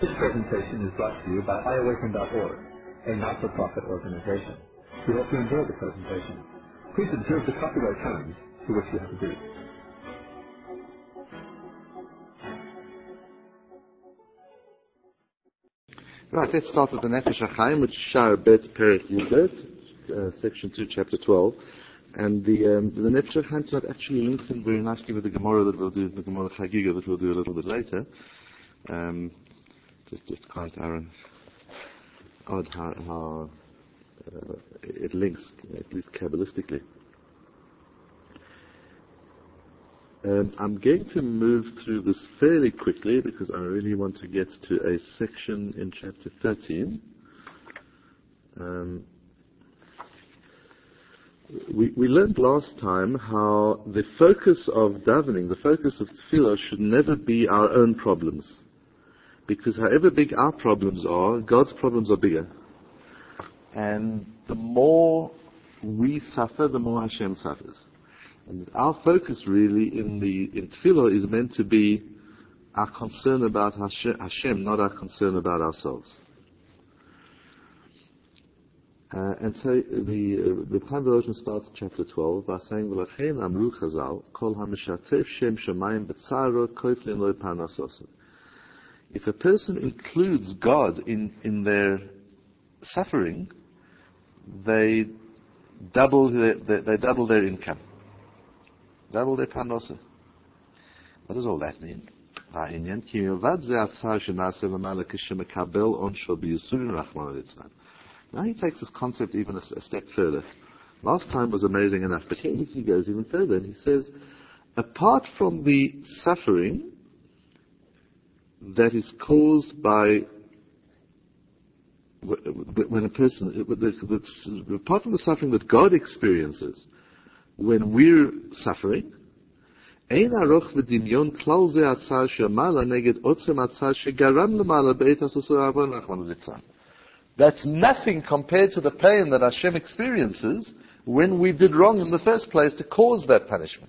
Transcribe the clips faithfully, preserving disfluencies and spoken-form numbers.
This presentation is brought to you by i awaken dot org, a not-for-profit organization. We hope you enjoy the presentation. Please observe the copyright terms to which you have agreed. Right, let's start with the Nefesh HaChaim, which is Sha'ar Bet Perek Yudbet, uh, section two, chapter twelve. And the um, the Nefesh HaChaim tonight actually links in very nicely with the Gemara that we'll do, the Gemara Chagiga that we'll do a little bit later. Um, just, just quite Aaron, odd how, how uh, it links, at least Kabbalistically. Um, I'm going to move through this fairly quickly because I really want to get to a section in chapter thirteen. Um, we, we learned last time how the focus of davening, the focus of tefillah, should never be our own problems. Because however big our problems are, God's problems are bigger. And the more we suffer, the more Hashem suffers. And our focus really in the in tefillah is meant to be our concern about Hashem, not our concern about ourselves. Uh, and so the uh, the Chaim Volozhin starts chapter twelve by saying, "V'lachein amru Chazal, kol hamishatef shem shemayim b'tzaro koiflin lo parnasosim." If a person includes God in in their suffering, they double their, they, they double their income. Double their parnasa. What does all that mean? Now he takes this concept even a, a step further. Last time was amazing enough, but here he goes even further and he says, apart from the suffering that is caused by when a person, apart from the suffering that God experiences, when we're suffering, that's nothing compared to the pain that Hashem experiences when we did wrong in the first place to cause that punishment.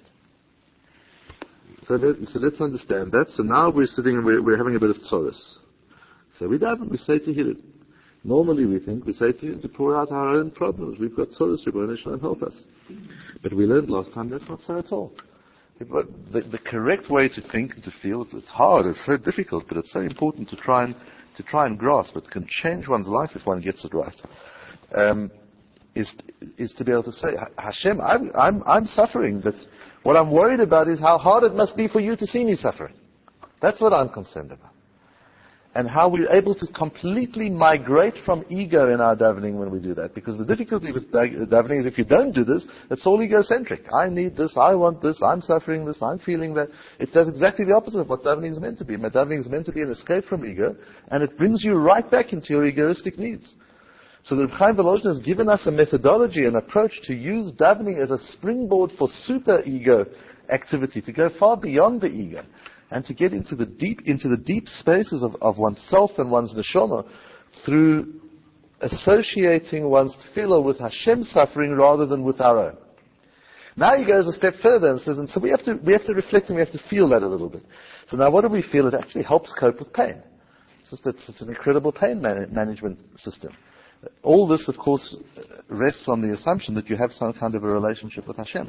So, let, so let's understand that. So now we're sitting and we're, we're having a bit of tzoros. So we daven, we say Tehillim. Normally we think we say to, to pour out our own problems. We've got tzoros, Rebbeinu Shalom, help us. But we learned last time that's not so at all. But the, the correct way to think and to feel, it's, it's hard, it's so difficult, but it's so important to try and to try and grasp. It can change one's life if one gets it right. Um, is is to be able to say, Hashem, I'm I'm I'm suffering, but what I'm worried about is how hard it must be for you to see me suffering. That's what I'm concerned about. And how we're able to completely migrate from ego in our davening when we do that. Because the difficulty with davening is if you don't do this, it's all egocentric. I need this, I want this, I'm suffering this, I'm feeling that. It does exactly the opposite of what davening is meant to be. Davening is meant to be an escape from ego, and it brings you right back into your egoistic needs. So the Chaim Volozhin has given us a methodology, an approach to use davening as a springboard for super ego activity, to go far beyond the ego. And to get into the deep, into the deep spaces of, of oneself and one's neshama through associating one's tefillah with Hashem's suffering rather than with our own. Now he goes a step further and says, and so we have to we have to reflect and we have to feel that a little bit. So now what do we feel? It actually helps cope with pain. It's just it's, it's an incredible pain man- management system. All this, of course, rests on the assumption that you have some kind of a relationship with Hashem,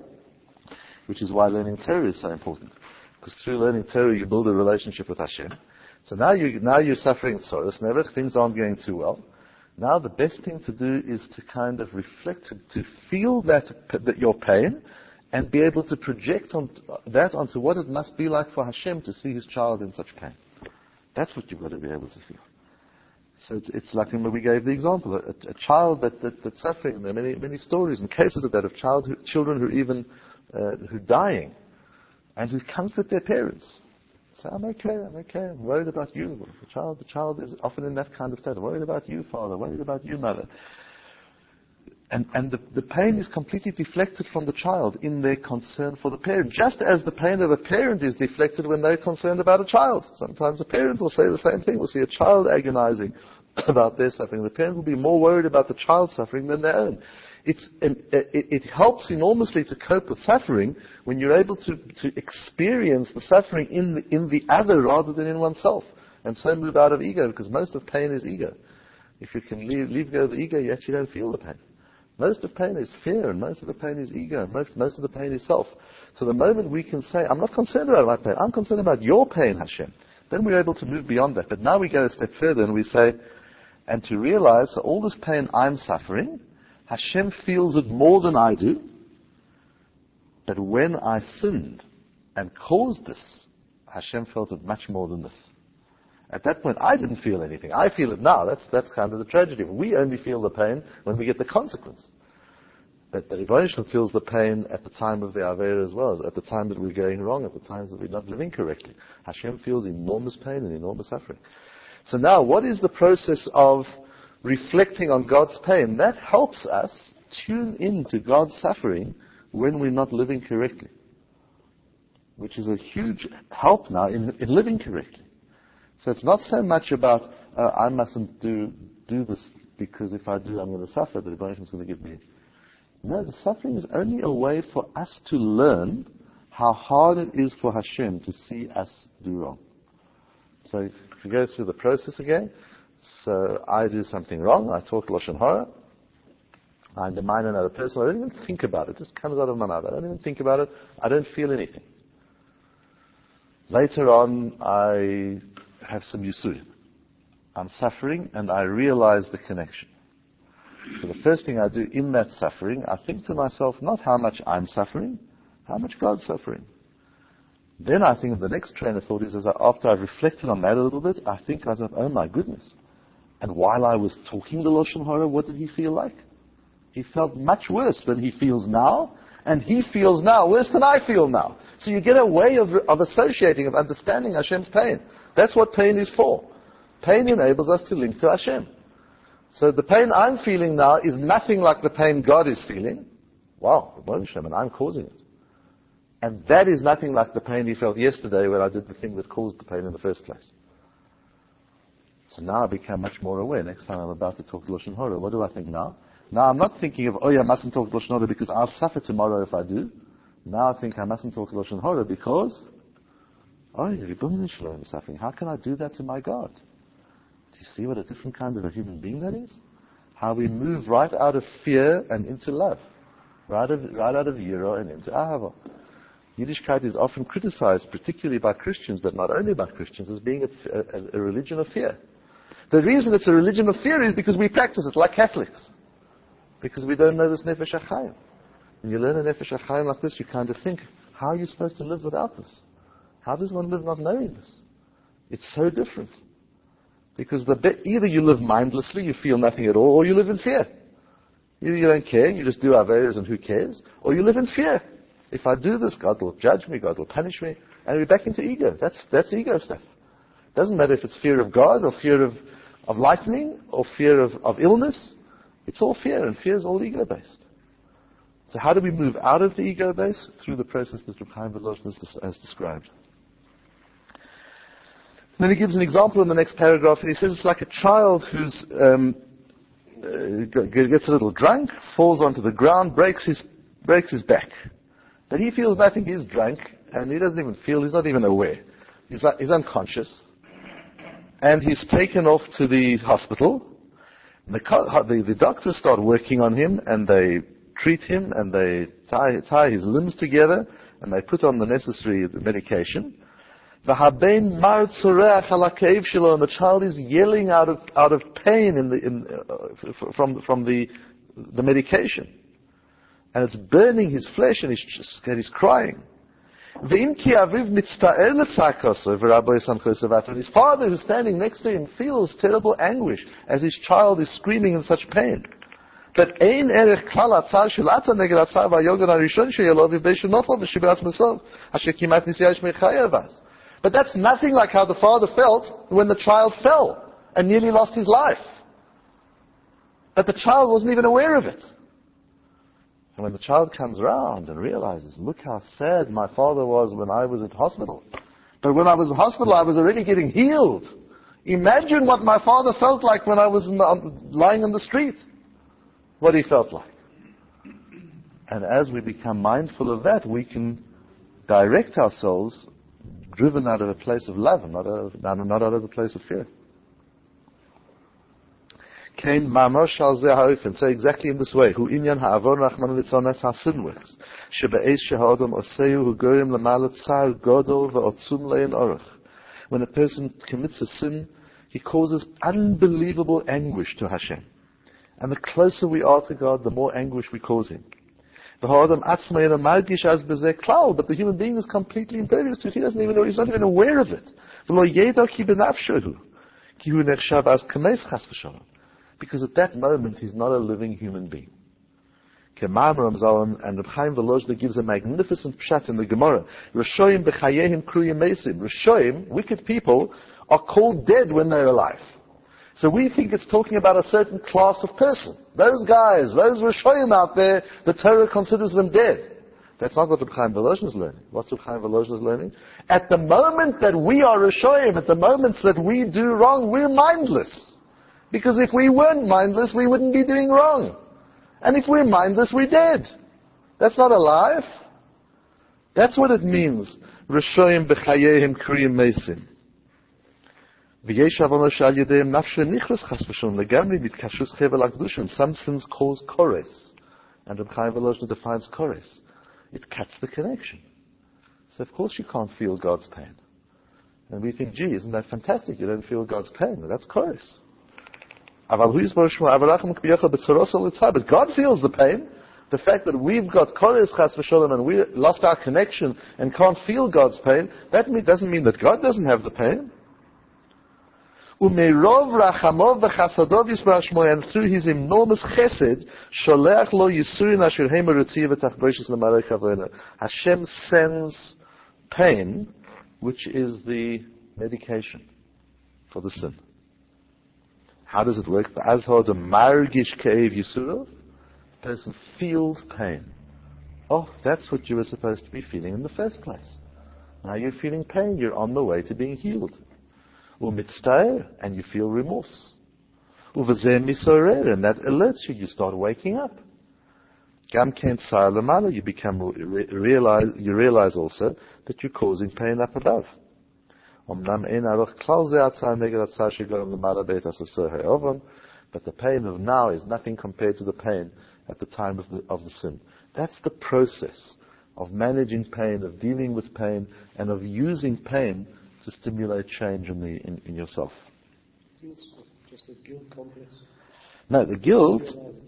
which is why learning Torah is so important. Because through learning Torah, you build a relationship with Hashem. So now, you, now you're suffering tzoros, never, things aren't going too well. Now the best thing to do is to kind of reflect, to, to feel that, that your pain, and be able to project on, that onto what it must be like for Hashem to see His child in such pain. That's what you've got to be able to feel. So it's, it's like when we gave the example, a, a child that, that, that's suffering. There are many, many stories and cases of that, of child who, children who are even uh, who are dying, and who comfort their parents. Say, I'm okay, I'm okay, I'm worried about you. The child, the child is often in that kind of state. I'm worried about you, father, worried about you, mother. And, and the, the pain is completely deflected from the child in their concern for the parent, just as the pain of a parent is deflected when they're concerned about a child. Sometimes a parent will say the same thing. We'll see a child agonizing about their suffering. The parent will be more worried about the child's suffering than their own. It's, it, it helps enormously to cope with suffering when you're able to, to experience the suffering in the, in the other rather than in oneself. and so move out of ego, because most of pain is ego. If you can leave, leave go of the ego, you actually don't feel the pain. Most of pain is fear, and most of the pain is ego, and most, most of the pain is self. So the moment we can say, I'm not concerned about my pain, I'm concerned about your pain, Hashem, then we're able to move beyond that. But now we go a step further and we say, and to realize that all this pain I'm suffering, Hashem feels it more than I do. But when I sinned and caused this, Hashem felt it much more than this. At that point, I didn't feel anything. I feel it now. That's that's kind of the tragedy. We only feel the pain when we get the consequence. But the Rebbeinu Shalom feels the pain at the time of the Aveira as well, at the time that we're going wrong, at the times that we're not living correctly. Hashem feels enormous pain and enormous suffering. So now, what is the process of reflecting on God's pain? That helps us tune into God's suffering when we're not living correctly, which is a huge help now in, in living correctly. So it's not so much about, uh, I mustn't do do this because if I do I'm going to suffer, the Rebbeinu is going to give me. No, the suffering is only a way for us to learn how hard it is for Hashem to see us do wrong. So if you go through the process again, so I do something wrong, I talk Lashon Hara, I undermine another person, I don't even think about it, it just comes out of my mouth, I don't even think about it, I don't feel anything. Later on, I have some Yisurim. I'm suffering and I realize the connection. So the first thing I do in that suffering, I think to myself, not how much I'm suffering, how much God's suffering. Then I think the next train of thought is, as I, after I've reflected on that a little bit, I think to myself, oh my goodness. And while I was talking the Lashon Hara, what did he feel like? He felt much worse than he feels now, and he feels now worse than I feel now. So you get a way of, of associating, of understanding Hashem's pain. That's what pain is for. Pain enables us to link to Hashem. So the pain I'm feeling now is nothing like the pain God is feeling. Wow, and I'm causing it. And that is nothing like the pain he felt yesterday when I did the thing that caused the pain in the first place. So now I become much more aware. Next time I'm about to talk Lashon Hara, what do I think now? Now I'm not thinking of, oh yeah, I mustn't talk Lashon Hara because I'll suffer tomorrow if I do. Now I think I mustn't talk Lashon Hara because, oh, Rebbeinu Shalom is suffering. How can I do that to my God? Do you see what a different kind of a human being that is? How we move right out of fear and into love. Right, of, right out of Yira and into Ahava. Yiddishkeit is often criticized, particularly by Christians, but not only by Christians, as being a, a, a religion of fear. The reason it's a religion of fear is because we practice it like Catholics. Because we don't know this Nefesh HaChaim. When you learn a Nefesh HaChaim like this, you kind of think, how are you supposed to live without this? How does one live not knowing this? It's so different. Because the be- either you live mindlessly, you feel nothing at all, or you live in fear. Either you don't care, you just do Averos and who cares, or you live in fear. If I do this, God will judge me, God will punish me, and we're back into ego. That's that's ego stuff. Doesn't matter if it's fear of God, or fear of, of lightning, or fear of, of illness. It's all fear, and fear is all ego-based. So how do we move out of the ego base? Through the process that Reb Chaim Volozhin has described. And then he gives an example in the next paragraph. He says it's like a child who's um, uh, gets a little drunk, falls onto the ground, breaks his breaks his back. But he feels nothing. He's drunk, and he doesn't even feel. He's not even aware. He's uh, he's unconscious, and he's taken off to the hospital. And the, the the doctors start working on him, and they treat him, and they tie tie his limbs together, and they put on the necessary medication. And the child is yelling out of out of pain in the in, uh, from from the the medication, and it's burning his flesh, and he's just and he's crying. And his father, who's standing next to him, feels terrible anguish as his child is screaming in such pain. But But that's nothing like how the father felt when the child fell and nearly lost his life. But the child wasn't even aware of it. And when the child comes around and realizes, look how sad my father was when I was at hospital. But when I was in hospital, I was already getting healed. Imagine what my father felt like when I was in the, um, lying on the street. What he felt like. And as we become mindful of that, we can direct ourselves driven out of a place of love and not out of, not out of a place of fear. Kain mamash al zeh ha'ofen. Say exactly in this way. Hu inyan ha'avon rachman litzon. That's how sin works. Shebe'ez sheha'odom oseu hu gorim l'malat tsar godol ve'otzum le'in orach. When a person commits a sin, he causes unbelievable anguish to Hashem. And the closer we are to God, the more anguish we cause Him. But the human being is completely impervious to it. He doesn't even know, he's not even aware of it. Because at that moment, he's not a living human being. And Reb Chaim Volozhiner gives a magnificent pshat in the Gemara. Rishoyim b'chayehim kruyim mesim. Rishoyim, wicked people, are called dead when they're alive. So we think it's talking about a certain class of person. Those guys, those Rishoyim out there, the Torah considers them dead. That's not what Reb Chaim Volozhiner is learning. What's Reb Chaim Volozhiner is learning? At the moment that we are Rishoyim, at the moments that we do wrong, we're mindless. Because if we weren't mindless, we wouldn't be doing wrong. And if we're mindless, we're dead. That's not alive. That's what it means. Rishoyim b'chayehim kriyim mesim. Some sins cause kores. And Reb Chaim Volozhiner defines kores. It cuts the connection. So of course you can't feel God's pain. And we think, gee, isn't that fantastic? You don't feel God's pain. That's kores. But God feels the pain. The fact that we've got kores chas v'sholem and we lost our connection and can't feel God's pain, that doesn't mean that God doesn't have the pain. And through His enormous chesed, Hashem sends pain, which is the medication for the sin. How does it work? The person feels pain. Oh, that's what you were supposed to be feeling in the first place. Now you're feeling pain, you're on the way to being healed. And you feel remorse. And that alerts you, you start waking up. You become realize you realize also that you're causing pain up above. But the pain of now is nothing compared to the pain at the time of the, of the sin. That's the process of managing pain, of dealing with pain, and of using pain to stimulate change in, the, in, in yourself. Just a guilt complex? No, the guilt...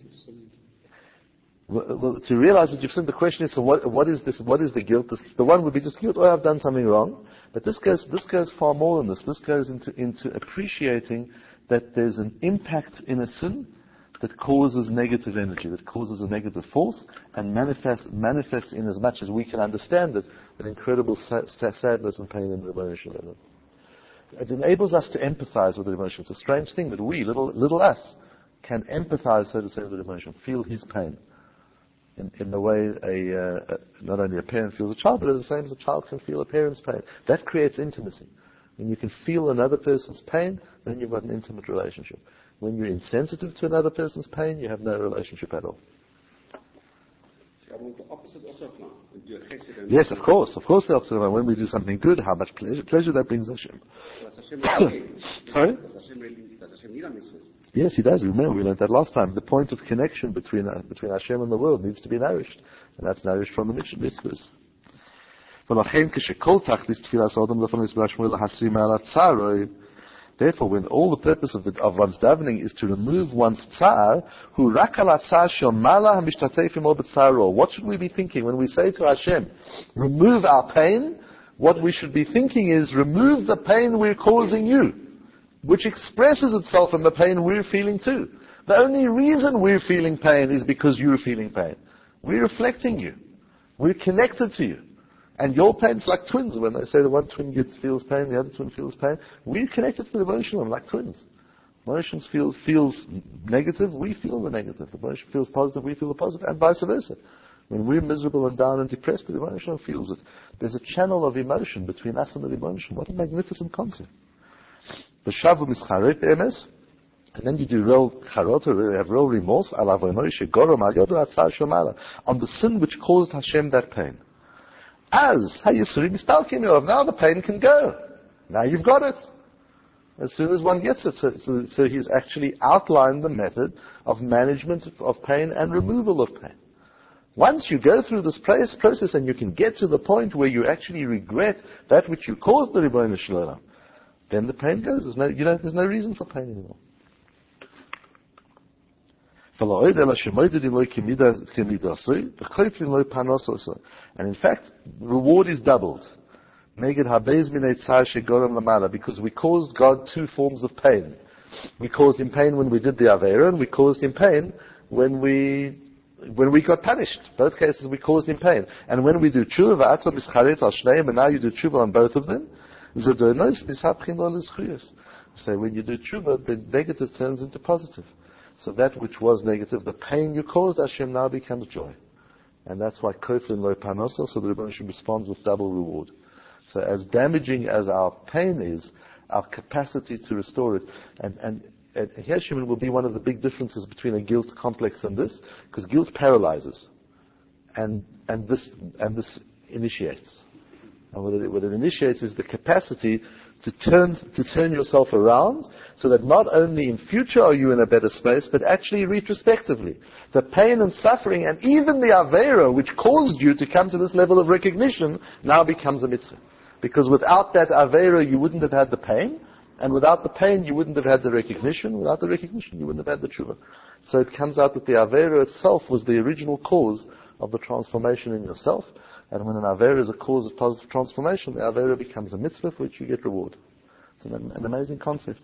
Well, well, to realize that you've sinned, the question is, so what, what is this? What is the guilt? This, the one would be just guilt, oh, I've done something wrong. But this goes, this goes far more than this. This goes into, into appreciating that there's an impact in a sin that causes negative energy, that causes a negative force, and manifests, manifests in as much as we can understand it, an incredible sa- sadness and pain in the emotion level. It enables us to empathize with the emotion. It's a strange thing that we, little, little us, can empathize, so to say, with the emotion, feel his pain. In, in the way a, uh, a, not only a parent feels a child, but the same as a child can feel a parent's pain. That creates intimacy. When you can feel another person's pain, then you've got an intimate relationship. When you're insensitive to another person's pain, you have no relationship at all. Yes, of course. Of course the opposite. When we do something good, how much pleasure, pleasure that brings Hashem. Sorry? Yes, He does. Remember, we learned that last time. The point of connection between uh, between Hashem and the world needs to be nourished. And that's nourished from the mitzvahs. Therefore, when all the purpose of, the, of one's davening is to remove one's tsar, what should we be thinking when we say to Hashem, remove our pain? What we should be thinking is, remove the pain we're causing you, which expresses itself in the pain we're feeling too. The only reason we're feeling pain is because you're feeling pain. We're reflecting you. We're connected to you. And your pain's like twins. When they say the one twin gets, feels pain, the other twin feels pain, we're connected to the emotional like twins. Emotions feel, feels negative, we feel the negative. The emotion feels positive, we feel the positive, and vice versa. When we're miserable and down and depressed, the emotion feels it. There's a channel of emotion between us and the emotion. What a magnificent concept. The shavu mischaret emes, and then you do real charot, or have real remorse, on the sin which caused Hashem that pain. As hayisurim mistalkim yov. Now the pain can go. Now you've got it. As soon as one gets it. So, so, so he's actually outlined the method of management of pain and removal of pain. Once you go through this process and you can get to the point where you actually regret that which you caused the Ribono Shel Olam, then the pain goes. There's no, you know, there's no reason for pain anymore. And in fact, reward is doubled. Because we caused God two forms of pain. We caused him pain when we did the Aveira, and we caused him pain when we when we got punished. Both cases we caused him pain. And when we do tshuva, and now you do tshuva on both of them, so when you do tshuva, the negative turns into positive. So that which was negative, the pain you caused Hashem, now becomes joy. And that's why Koflin Lo Panosa, so the Rebbeinu Shem responds with double reward. So as damaging as our pain is, our capacity to restore it, and, and, and here Shimon will be one of the big differences between a guilt complex and this, because guilt paralyzes, and and this and this initiates. And what it, what it initiates is the capacity to turn to turn yourself around, so that not only in future are you in a better space, but actually retrospectively, the pain and suffering, and even the Aveira which caused you to come to this level of recognition, now becomes a mitzvah. Because without that Aveira, you wouldn't have had the pain, and without the pain, you wouldn't have had the recognition. Without the recognition, you wouldn't have had the tshuva. So it comes out that the Aveira itself was the original cause of the transformation in yourself. And when an Aveira is a cause of positive transformation, the Aveira becomes a mitzvah for which you get reward. It's an, an amazing concept.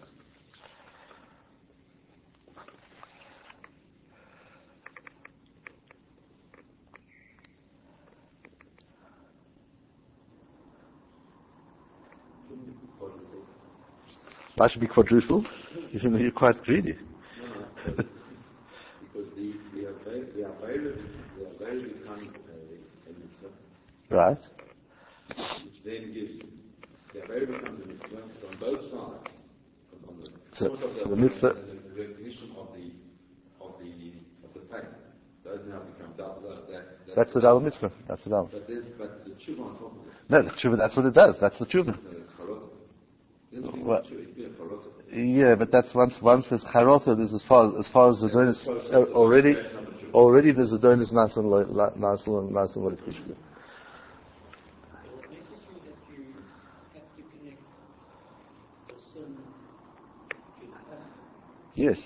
Why should be quadruple? You know, you're quite greedy. No, no. Because the the Aveira the Aveira the Aveira becomes a, a mitzvah. Right. Which then gives the Aveira becomes a mitzvah on both sides. On the So, of the, the mitzvah and the recognition of the of the of the pain. Those now become double. That, that, that's the double mitzvah. That's the double. But there's but the tshuva on top of it. No, the tshuva, that's what it does. That's the tshuva. Well, yeah, but that's once once there's charota, there's as far as as far as the don is uh, already already there's a don is nice and nice and nice and like Krishna. Yes.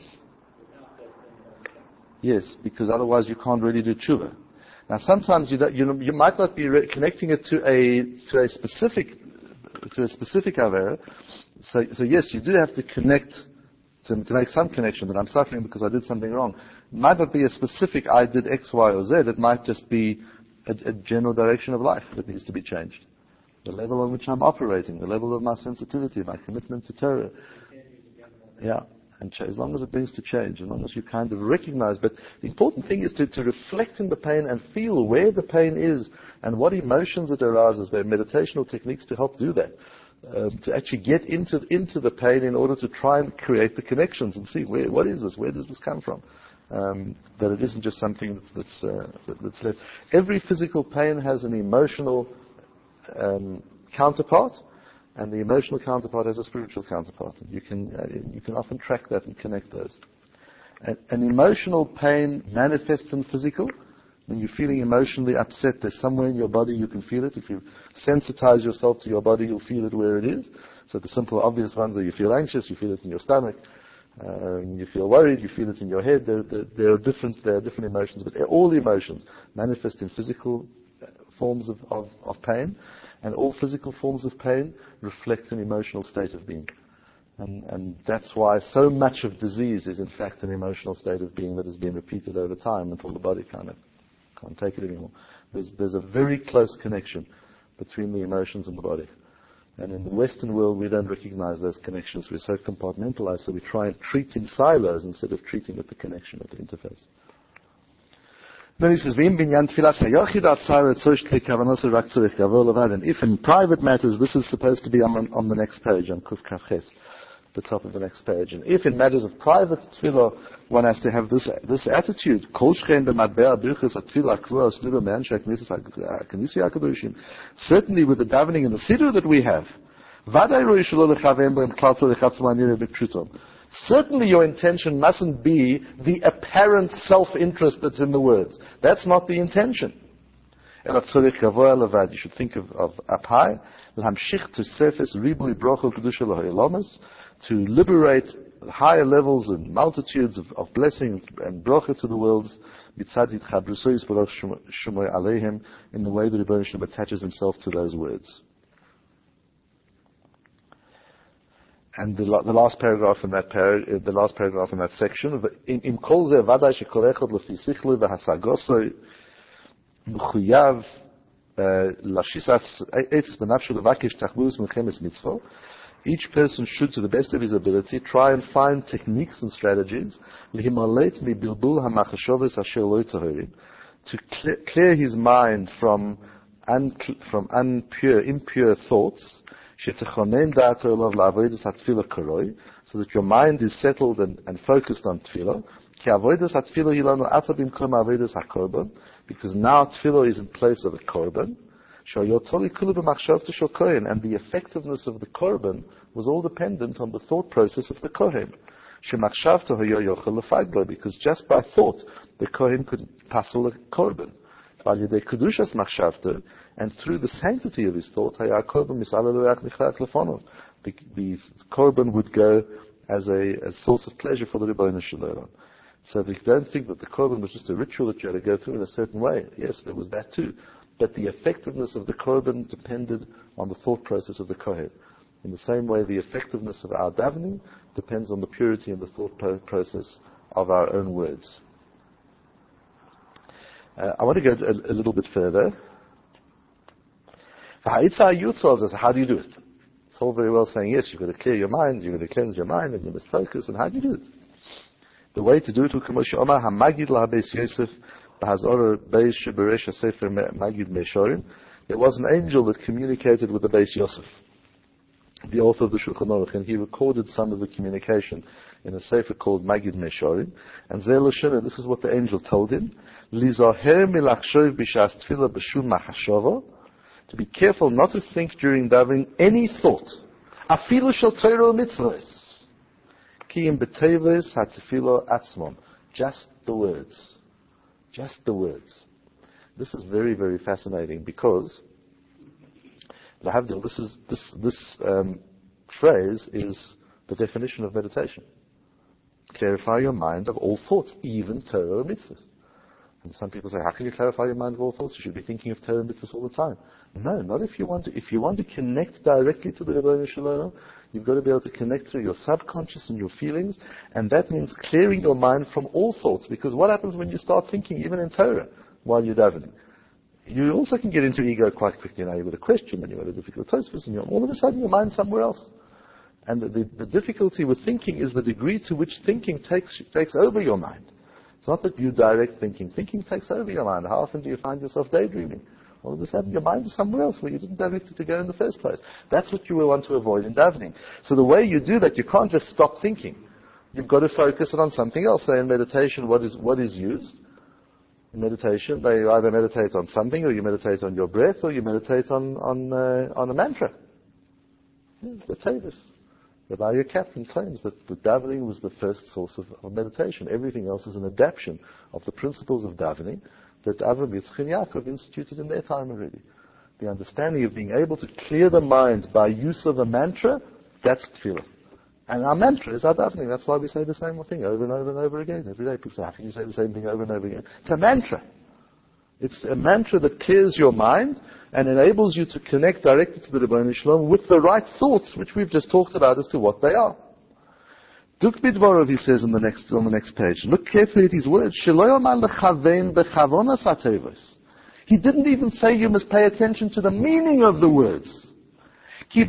Yes, because otherwise you can't really do tshuva. Now sometimes you don't, you know, you might not be re- connecting it to a to a specific to a specific avera. So, so yes, you do have to connect, to, to make some connection that I'm suffering because I did something wrong. It might not be a specific I did X, Y, or Z. It might just be a, a general direction of life that needs to be changed. The level on which I'm operating, the level of my sensitivity, my commitment to Torah. Yeah, and ch- as long as it brings to change, as long as you kind of recognize. But the important thing is to, to reflect in the pain and feel where the pain is and what emotions it arouses. There are meditational techniques to help do that. Um, to actually get into into the pain in order to try and create the connections and see where what is this, where does this come from, um, that it isn't just something that's that's, uh, that, that's left. Every physical pain has an emotional um, counterpart, and the emotional counterpart has a spiritual counterpart. And you can uh, you can often track that and connect those. And, an emotional pain manifests in physical. When you're feeling emotionally upset, there's somewhere in your body you can feel it. If you sensitize yourself to your body, you'll feel it where it is. So the simple, obvious ones are you feel anxious, you feel it in your stomach, um, you feel worried, you feel it in your head. There, there, there are different, there are different emotions, but all the emotions manifest in physical forms of, of, of pain, and all physical forms of pain reflect an emotional state of being. And, and that's why so much of disease is in fact an emotional state of being that has been repeated over time until the body kind of can't take it anymore. There's, there's a very close connection between the emotions and the body. And in the Western world, we don't recognize those connections. We're so compartmentalized, so we try and treat in silos instead of treating at the connection, at the interface. Then he says, and if in private matters, this is supposed to be on, on the next page, on Kuf Kaf Ches. the top of the next page. And if in matters of private tefillah, one has to have this this attitude. Certainly with the davening and the siddur that we have, certainly your intention mustn't be the apparent self-interest that's in the words. That's not the intention. You should think of, of up high, to liberate higher levels and multitudes of, of blessings and bracha to the worlds, in the way that Rebbeinu Shalom attaches himself to those words. And the, the last paragraph in that par- the last paragraph in that section, in kol ze vaday shekol echad lefi sichlo v'hasagosoi mechuyav lashisat etzes benafsho levakish tachbus melchemes mitzvot. Each person should, to the best of his ability, try and find techniques and strategies lihimalet mi bilbul hamachashovos asher lo tahorim, to clear, clear his mind from un, from impure impure thoughts. So that your mind is settled and, and focused on tefillah. Because now tefillah is in place of a korban. And the effectiveness of the korban was all dependent on the thought process of the kohen. Because just by thought, the kohen could passel a korban. And through the sanctity of his thought, the, the korban would go as a, a source of pleasure for the Rebbeinu Shalom. So we don't think that the korban was just a ritual that you had to go through in a certain way. Yes, there was that too. But the effectiveness of the korban depended on the thought process of the kohen. In the same way, the effectiveness of our davening depends on the purity and the thought process of our own words. Uh, I want to go a, a little bit further. How do you do it? It's all very well saying, yes, you've got to clear your mind, you've got to cleanse your mind, and you must focus, and how do you do it? The way to do it, there was an angel that communicated with the Beis Yosef, the author of the Shulchan Aruch, and he recorded some of the communication in a sefer called Magid Meshorim. And this is what the angel told him: to be careful not to think during davening any thought, afilu shel Torah mitzvos, ki im b'teves hatefilo atzmon, just the words, just the words. This is very, very fascinating because this is this this um, phrase is the definition of meditation. Clarify your mind of all thoughts, even Torah mitzvos. And some people say, how can you clarify your mind of all thoughts? You should be thinking of Torah mitzvahs all the time. No, not if you want to. If you want to connect directly to the Rebbeinu Shalom, you've got to be able to connect through your subconscious and your feelings, and that means clearing your mind from all thoughts. Because what happens when you start thinking, even in Torah, while you're davening? You also can get into ego quite quickly. Now you've got a question, and you've got a difficult tosfos, and you're, all of a sudden your mind's somewhere else. And the, the, the difficulty with thinking is the degree to which thinking takes takes over your mind. It's not that you direct thinking. Thinking takes over your mind. How often do you find yourself daydreaming? All of a sudden your mind is somewhere else where you didn't direct it to go in the first place. That's what you will want to avoid in davening. So the way you do that, you can't just stop thinking. You've got to focus it on something else. Say in meditation, what is what is used? In meditation, they either meditate on something, or you meditate on your breath, or you meditate on on uh, on a mantra. Yeah, let's say this. Rabbi Kaplan claims that the davening was the first source of, of meditation. Everything else is an adaptation of the principles of davening that Avram, Yitzchak, and Yaakov instituted in their time already. The understanding of being able to clear the mind by use of a mantra, that's tefillah. And our mantra is our davening. That's why we say the same thing over and over and over again. Every day people say, how can you say the same thing over and over again? It's a mantra. It's a mantra that clears your mind and enables you to connect directly to the Rebbeinu Shalom with the right thoughts, which we've just talked about as to what they are. Duk bidvarov, he says in the next, on the next page. Look carefully at his words. He didn't even say you must pay attention to the meaning of the words. You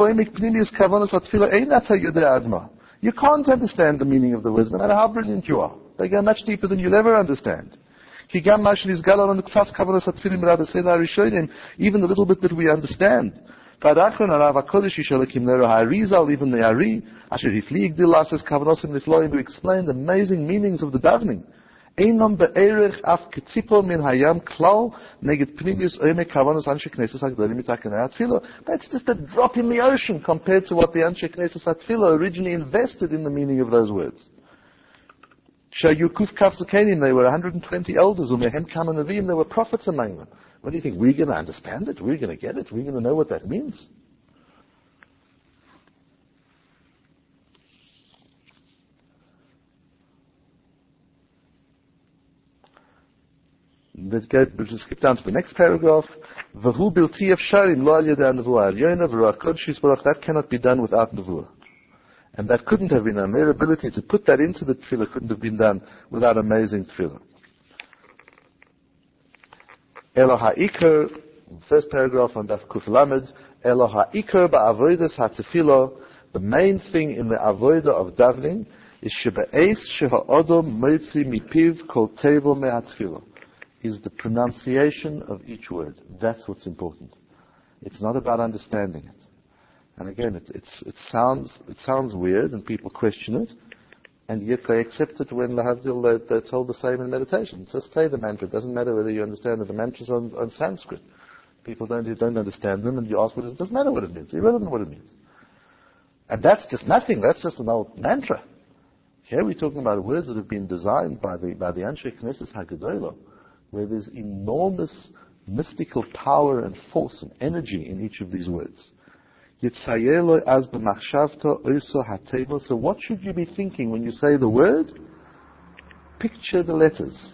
can't understand the meaning of the words, no matter how brilliant you are. They go much deeper than you'll ever understand. Even the little bit that we understand, V'adachron harav hakodesh yishalakim nero ha'arizal, even the Ari, asher hifli igdil lases kavanosim nifloim, who explained amazing meanings of the davening. Einam be'erech af ketzipo min hayam klal neged pnimius oime kavanos anshe knesses hagdolim mitakanei hatfilo. That's just a drop in the ocean compared to what the anshe knesses hatfilo originally invested in the meaning of those words. Shayukuf kafzakenim, they were one hundred twenty elders, umehem kama neviim, there were prophets among them. What do you think? We're going to understand it? We're going to get it? We're going to know what that means? Let's get, we'll just skip down to the next paragraph. V'hu bilti efsharim lo al yedei nevuah alyona v'ruach kodesh yisborach. That cannot be done without nevuah. And that couldn't have been done. Their ability to put that into the tefillah couldn't have been done without amazing tefillah. Elo ha'ikar, first paragraph on Daf Kuf Lamed, Elo ha'ikar ba'avodas ha'tefillah, the main thing in the avodah of davening is shebe'ez sheha'odom moitzi mipiv kol tevo me'atefillah, is the pronunciation of each word. That's what's important. It's not about understanding it. And again, it, it's, it sounds it sounds weird, and people question it, and yet they accept it when Lahavdil, they're, they're told the same in meditation. Just say the mantra. It doesn't matter whether you understand that the mantras on, on Sanskrit. People don't don't understand them, and you ask what it is. It doesn't matter what it means. You don't know what it means. And that's just nothing. That's just an old mantra. Here we're talking about words that have been designed by the by the Anshe Knesses HaGedolah, where there's enormous mystical power and force and energy in each of these words. So what should you be thinking when you say the word? Picture the letters.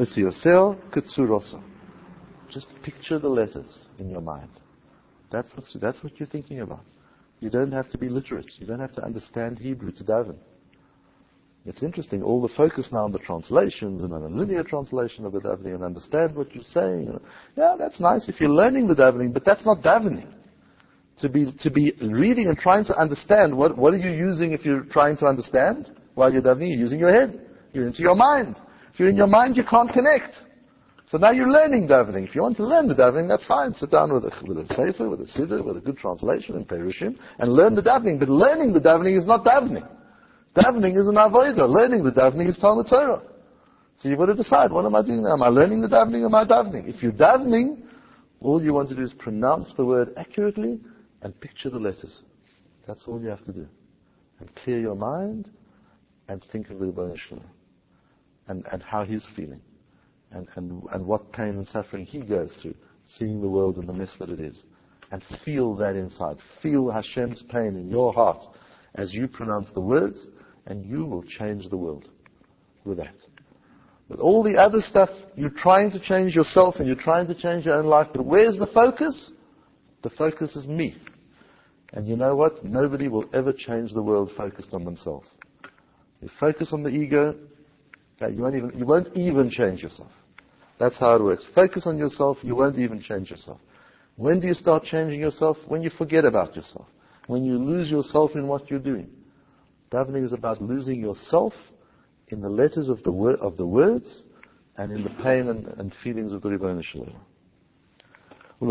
Just picture the letters in your mind. That's what, that's what you're thinking about. You don't have to be literate. You don't have to understand Hebrew to daven. It's interesting, all the focus now on the translations and on a linear translation of the davening and understand what you're saying. Yeah, that's nice if you're learning the davening, but that's not davening. To be to be reading and trying to understand, what what are you using if you're trying to understand? While you're davening, you're using your head. You're into your mind. If you're in your mind, you can't connect. So now you're learning davening. If you want to learn the davening, that's fine. Sit down with a, with a sefer, with a siddur, with a good translation and perushim, and learn the davening. But learning the davening is not davening. Davening is an avodah. Learning the davening is Talmud Torah. So you've got to decide, what am I doing now? Am I learning the davening or am I davening? If you're davening, all you want to do is pronounce the word accurately and picture the letters. That's all you have to do. And clear your mind and think of the Rebbeinu Shalom and, and how he's feeling and, and, and what pain and suffering he goes through, seeing the world in the mess that it is. And feel that inside. Feel Hashem's pain in your heart as you pronounce the words, and you will change the world with that. With all the other stuff, you're trying to change yourself and you're trying to change your own life, but where's the focus? The focus is me. And you know what? Nobody will ever change the world focused on themselves. You focus on the ego, you won't even, you won't even change yourself. That's how it works. Focus on yourself, you won't even change yourself. When do you start changing yourself? When you forget about yourself. When you lose yourself in what you're doing. Davening is about losing yourself in the letters of the wor- of the words and in the pain and, and feelings of the Rebbeinu Shalom. And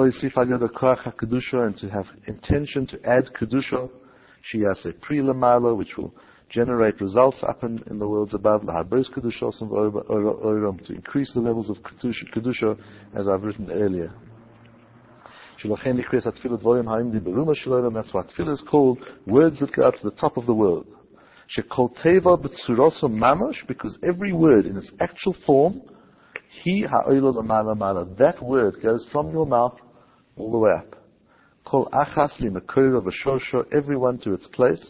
to have intention to add kedusha, sheyaseh pri lamala, which will generate results up in, in the worlds above, laharbos kedusha, to increase the levels of kedusha, as I've written earlier. That's why tefillah is called words that go up to the top of the world. Because every word in its actual form, that word goes from your mouth all the way up. Everyone to its place,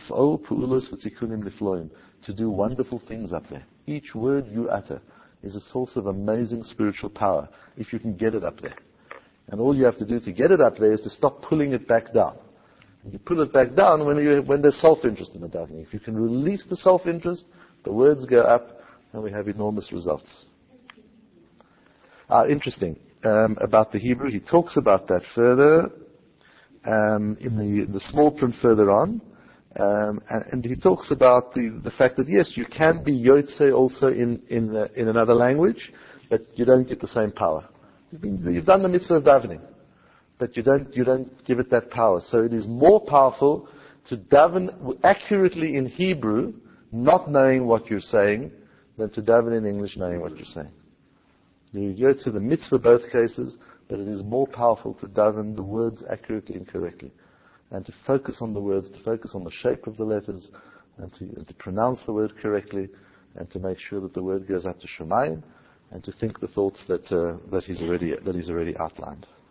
to do wonderful things up there. Each word you utter is a source of amazing spiritual power, if you can get it up there. And all you have to do to get it up there is to stop pulling it back down. And you pull it back down when, you, when there's self-interest in the davening. If you can release the self-interest, the words go up, and we have enormous results. Ah, interesting. Um, about the Hebrew, he talks about that further um, in the in the small print further on. Um, and, and he talks about the, the fact that, yes, you can be Yotze also in, in, the, in another language, but you don't get the same power. You've, been, you've done the mitzvah of davening. but you don't, you don't give it that power. So it is more powerful to daven accurately in Hebrew, not knowing what you're saying, than to daven in English knowing what you're saying. You go to the mitzvah both cases, but it is more powerful to daven the words accurately and correctly, and to focus on the words, to focus on the shape of the letters, and to, and to pronounce the word correctly, and to make sure that the word goes up to Shemayim, and to think the thoughts that uh, that he's already that he's already outlined.